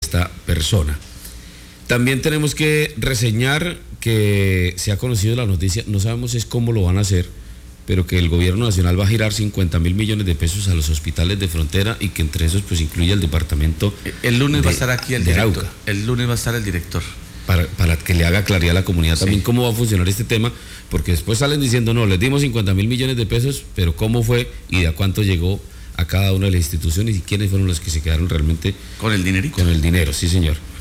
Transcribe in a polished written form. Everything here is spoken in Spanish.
esta persona. También tenemos que reseñar que se ha conocido la noticia, no sabemos es cómo lo van a hacer, pero que el gobierno nacional va a girar 50.000 millones de pesos a los hospitales de frontera y que entre esos pues incluye el departamento. El lunes va a estar aquí el director. Arauca. El lunes va a estar el director. Para que le haga claridad a la comunidad también cómo va a funcionar este tema, porque después salen diciendo, no, les dimos 50.000 millones de pesos, pero cómo fue y de a cuánto llegó a cada una de las instituciones y quiénes fueron los que se quedaron realmente con el dinerito. Con el dinero, sí señor.